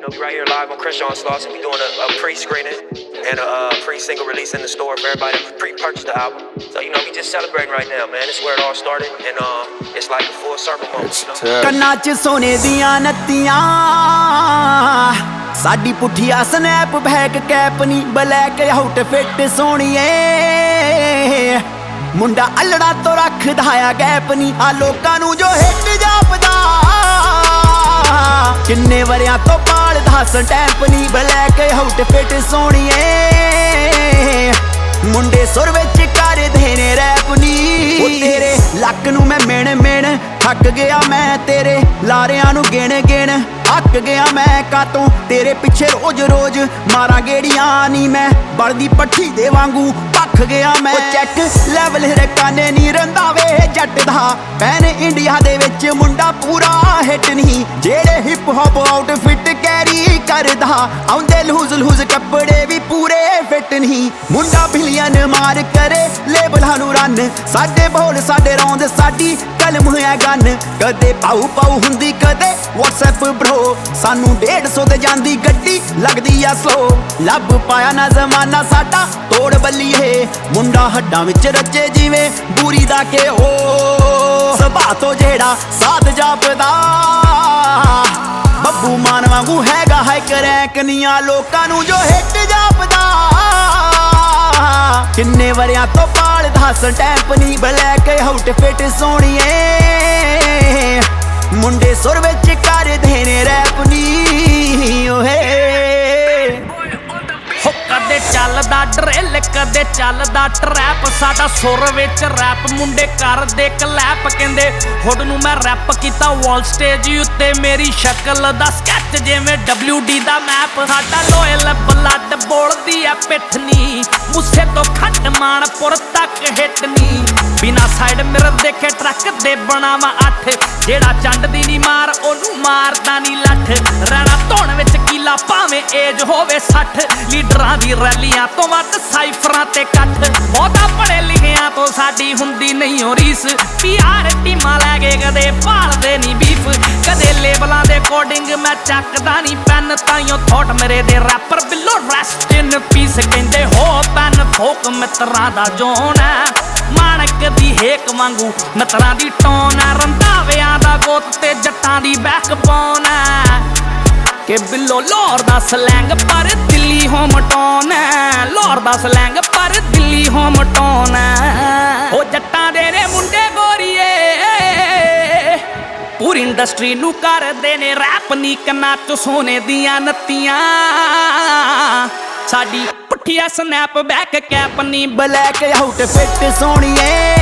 know, we right here live on Crenshaw and Slauson. We doing a pre-screening and a pre-single release in the store for everybody to pre-purchase the album. So, you know, we just celebrating right now, man. This is where it all started, and it's like a full circle moment, you know? ਕੰਨਾਂ 'ਚ ਸੋਨੇ ਦੀਆਂ ਨੱਤੀਆਂ ਸਾਡੀ ਪੁੱਠੀਆ snap back cap ਨੀ black outfit ਸੋਹਣੀਏ ਮੁੰਡਾ ਅਲੜਾ ਤੋਂ ਰੱਖਦਾ ਆ ਗੈਪ ਨੀ ਆ ਲੋਕਾਂ ਨੂੰ ਜੋ ਹਿੱਟ ਜਾਪਦਾ ਕਿੰਨੇ ਵਰਿਆਂ ਤੋਂ ਪਾਲਦਾ ਸਟੈਂਪ ਨੀ ਬਲੈਕ ਆਊਟ ਫਿੱਟ ਸੋਹਣੀਏ ਮੁੰਡੇ ਸੁਰ ਵਿੱਚ ਕਰਦੇ ਨੇ ਰੈਪ ਨੀ ਉਹ ਤੇਰੇ ਲੱਕ ਨੂੰ ਮੈਂ ਮਿਣ ਥੱਕ ਗਿਆ ਮੈਂ ਤੇਰੇ ਲਾਰਿਆਂ ਨੂੰ ਗਿਣ ਅੱਕ ਗਿਆ ਮੈਂ ਕਾਤੋਂ ਤੇਰੇ ਪਿੱਛੇ ਰੋਜ਼ ਮਾਰਾਂ ਗੇੜੀਆਂ ਨੀ ਮੈਂ ਬਲਦੀ ਪੱਠੀ ਦੇ ਵਾਂਗੂ ਭੱਖ ਗਿਆ ਮੈਂ ਉਹ ਚੈੱਕ ਲੈਵਲ ਰਕਾਨੇ ਨੀ ਰੰਦਾਵੇ ਜੱਟ ਦਾ ਪੈਨ ਇੰਡੀਆ ਦੇ ਵਿੱਚ ਮੁੰਡਾ ਪੂਰਾ ਹਿੱਟ ਨਹੀਂ ਜਿਹੜੇ ਹਿਪ ਹੌਪ ਆਊਟਫਿੱਟ ਕੈਰੀ ਕਰਦਾ ਆਉਂਦੇ ਲੂਜ਼ ਕੱਪੜੇ ਵੀ ਪੂਰੇ ਫਿੱਟ ਨਹੀਂ ਮੁੰਡਾ ਬਿਲੀਅਨ ਮਾਰ ਕਰੇ ਲੇਬਲਾਂ ਨੂੰ ਰਨ ਸਾਡੇ ਬੋਲ ਸਾਡੇ ਰੌਂਦ ਸਾਡੀ ਕਲਮ ਹੈ ਗਨ ਕਦੇ ਪਾਉ ਹੁੰਦੀ ਕਦੇ WhatsApp bro ਸਾਨੂੰ 150 ਤੇ ਜਾਂਦੀ ਗੱਡੀ ਲੱਗਦੀ ਆ ਸਲੋ ਲੱਭ ਪਾਇਆ ਨਾ ਜ਼ਮਾਨਾ ਸਾਡਾ ਤੋੜ ਬੱਲੀਏ ਮੁੰਡਾ ਹੱਡਾਂ ਵਿੱਚ ਰੱਜੇ ਜਿਵੇਂ ਬੂਰੀ ਦਾ ਘਿਓ ਸੁਭਾਅ ਤੋਂ ਜਿਹੜਾ ਸਾਧ ਜਾਪਦਾ ਬੱਬੂ ਮਾਨ ਵਾਂਗੂ ਹੈਗਾ ਹਾਈਕ ਰੈਂਕ ਨੀਆਂ ਲੋਕਾਂ ਨੂੰ ਜੋ ਹਿੱਟ ਜਾਪਦਾ ਕਿੰਨੇ ਵਰਿਆਂ ਤੋਂ ਪਾਲਦਾ ਸਟੈਂਪ ਨੀ ਬਲੈਕ ਆਊਟ ਫਿੱਟ ਸੋਹਣੀਏ ਮੁੰਡੇ ਸੁਰ ਵਿੱਚ ਕਰਦੇ ਨੇ ਰੈਪ ਨੀ ਓਏ ਹੋ ਕਦੇ ਚੱਲਦਾ ਡਰਿਲ ਕਦੇ ਚੱਲਦਾ ਟਰੈਪ ਸਾਡਾ ਸੁਰ ਵਿੱਚ ਰੈਪ ਮੁੰਡੇ ਕਰਦੇ ਕਲੈਪ ਕਹਿੰਦੇ ਹੁੱਡ ਨੂੰ ਮੈਂ ਰੈਪ ਕੀਤਾ ਵਾਲ ਸਟੇਜ ਉੱਤੇ ਮੇਰੀ ਸ਼ਕਲ ਦਾ ਸਕੈਚ ਜਿਵੇਂ WD ਦਾ ਮੈਪ ਸਾਡਾ ਲੋਇਲ ਬਲੱਡ ਬੋਲਦੀ ਐ ਪਿੱਠ ਨੀ ਮੁੱਸੇ ਤੋਂ ਖੱਟ ਮਾਨਪੁਰ ਤੱਕ ਹਿੱਟ ਨੀ ਬਿਨਾ ਸਾਈਡ ਮਿਰਰ ਦੇਖੇ ਟਰੱਕ ਦੇ ਬਣਾਵਾ 8 ਜਿਹੜਾ ਚੰਡ ਦੀ ਨੀ ਮਾਰ ਉਹਨੂੰ ਮਾਰਦਾ ਨੀ ਲੱਠ ਰਹਿਣਾ ਧੋਣ ਵਿੱਚ ਕੀਲਾ ਭਾਵੇਂ ਏਜ ਹੋਵੇ 60 ਲੀਡਰਾਂ ਦੀ ਰੈਲੀਆਂ ਤੋਂ ਵੱਧ ਸਾਈਫਰਾਂ ਤੇ ਕੱਠ ਬਹੁਤਾ ਪੜੇ ਲਿਖਿਆਂ ਤੋਂ ਸਾਡੀ ਹੁੰਦੀ ਨਹੀਂ ਹੋ ਰੀਸ PR ਟੀਮਾਂ ਲੈ ਕੇ ਕਦੇ ਭਾਲਦੇ ਨੀ ਬੀਫ ਕਦੇ ਲੇਬਲਾਂ ਦੇ ਕੋਡਿੰਗ ਮੈਂ ਚੱਕਦਾ ਨੀ ਪੈਨ ਤਾਈਓ ਥੋਟ ਮੇਰੇ ਦੇ ਰੈਪਰ ਬਿੱਲੋ ਰੈਸਟ ਇਨ ਪੀਸ ਕਹਿੰਦੇ ਹੋ ਪੈਨ ਫੋਕ ਮਿੱਤਰਾਂ ਦਾ ਜੋਨ ਹੈ ਮਾਣਕ ਦੀ ਹੇਕ ਵਾਂਗੂ ਨਤਰਾਂ ਦੀ ਟੋਨ ਹੈ ਰੰਧਾਵਿਆਂ ਦਾ ਗੋਤ ਤੇ ਜੱਟਾਂ ਦੀ ਬੈਕਬੋਨ ਹੈ ਕਿ ਬਿੱਲੋ ਲਾਹੌਰ ਦਾ ਸਲੈਂਗ ਪਰ ਦਿੱਲੀ ਹੋਮ ਟਾਊਨ ਹੈ ਲਾਹੌਰ ਦਾ ਸਲੈਂਗ ਪਰ ਦਿੱਲੀ ਹੋਮ ਟਾਊਨ ਹੈ ਉਹ ਜੱਟਾਂ ਦੇ ਨੇ ਮੁੰਡੇ ਗੋਰੀਏ ਪੂਰੀ ਇੰਡਸਟਰੀ ਨੂੰ ਕਰਦੇ ਨੇ ਰੈਪ ਨੀ ਕੰਨਾਂ 'ਚ ਸੋਨੇ ਦੀਆਂ ਨੱਤੀਆਂ ਸਾਡੀ ਪੁੱਠੀਆ ਸਨੈਪ ਬੈਕ ਕੈਪ ਨੀ ਬਲੈਕ ਆਊਟ ਫਿੱਟ ਸੋਹਣੀਏ